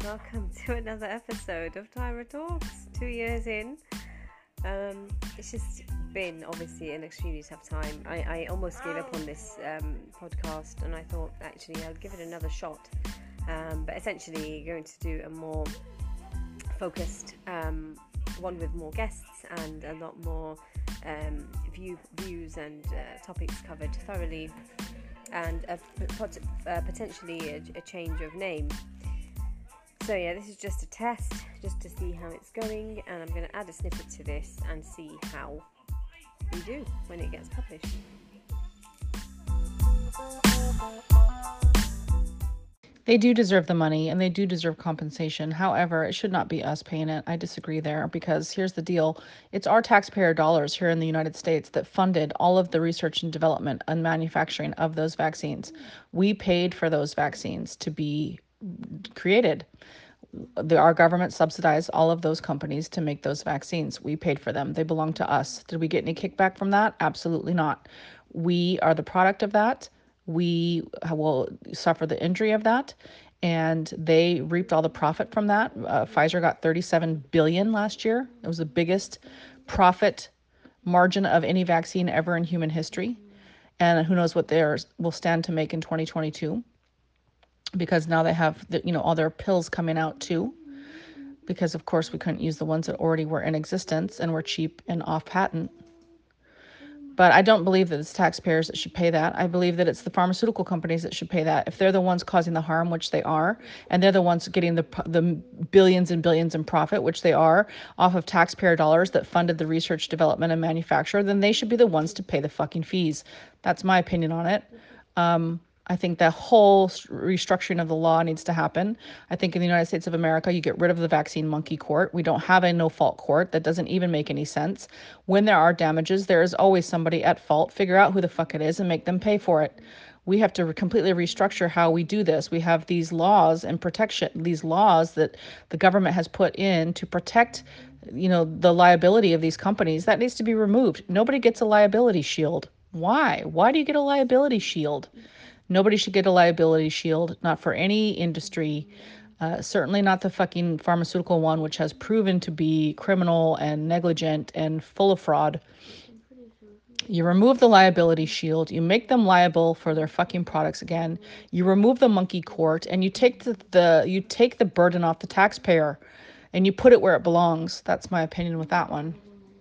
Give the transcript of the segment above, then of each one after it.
welcome to another episode of Tyra Talks. 2 years in. It's just been obviously an extremely tough time. I almost gave up on this podcast, and I thought actually I'll give it another shot. But essentially going to do a more focused one with more guests and a lot more views and topics covered thoroughly, and potentially a change of name. So yeah, this is just a test, just to see how it's going, and I'm going to add a snippet to this and see how we do when it gets published. They do deserve the money and they do deserve compensation. However, it should not be us paying it. I disagree there, because here's the deal. It's our taxpayer dollars here in the United States that funded all of the research and development and manufacturing of those vaccines. We paid for those vaccines to be created. Our government subsidized all of those companies to make those vaccines. We paid for them. They belong to us. Did we get any kickback from that? Absolutely not. We are the product of that. We will suffer the injury of that, and they reaped all the profit from that. Pfizer got $37 billion last year. It was the biggest profit margin of any vaccine ever in human history, and who knows what theirs will stand to make in 2022, because now they have all their pills coming out too, because of course we couldn't use the ones that already were in existence and were cheap and off patent. But I don't believe that it's taxpayers that should pay that. I believe that it's the pharmaceutical companies that should pay that. If they're the ones causing the harm, which they are, and they're the ones getting the billions and billions in profit, which they are, off of taxpayer dollars that funded the research, development, and manufacture, then they should be the ones to pay the fucking fees. That's my opinion on it. I think the whole restructuring of the law needs to happen. I think in the United States of America, you get rid of the vaccine monkey court. We don't have a no-fault court. That doesn't even make any sense. When there are damages, there is always somebody at fault. Figure out who the fuck it is and make them pay for it. We have to completely restructure how we do this. We have these laws and protection, these laws that the government has put in to protect, the liability of these companies. That needs to be removed. Nobody gets a liability shield. Why? Why do you get a liability shield? Nobody should get a liability shield, not for any industry, certainly not the fucking pharmaceutical one, which has proven to be criminal and negligent and full of fraud. You remove the liability shield, you make them liable for their fucking products again, you remove the monkey court, and you take the burden off the taxpayer, and you put it where it belongs. That's my opinion with that one.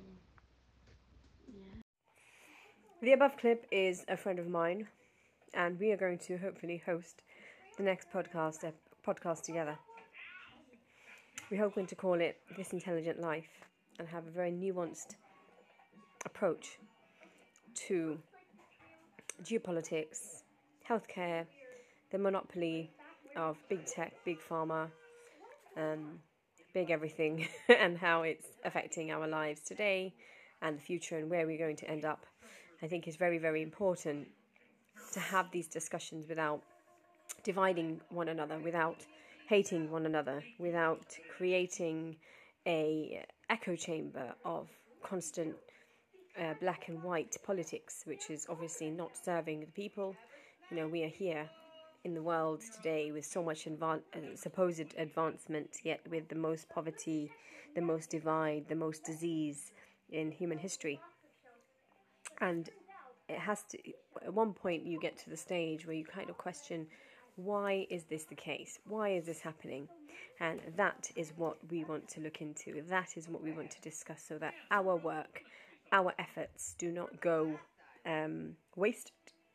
The above clip is a friend of mine, and we are going to hopefully host the next podcast together. We're hoping to call it This Intelligent Life, and have a very nuanced approach to geopolitics, healthcare, the monopoly of big tech, big pharma, big everything, and how it's affecting our lives today and the future, and where we're going to end up. I think it's very, very important to have these discussions without dividing one another, without hating one another, without creating a echo chamber of constant black and white politics, which is obviously not serving the people. We are here in the world today with so much supposed advancement, yet with the most poverty, the most divide, the most disease in human history. And it has to, at one point you get to the stage where you kind of question, why is this the case? Why is this happening? And that is what we want to look into. That is what we want to discuss, so that our work, our efforts do not go wasted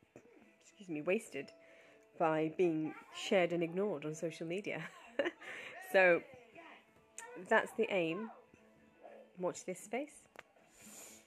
by being shared and ignored on social media. So that's the aim. Watch this space.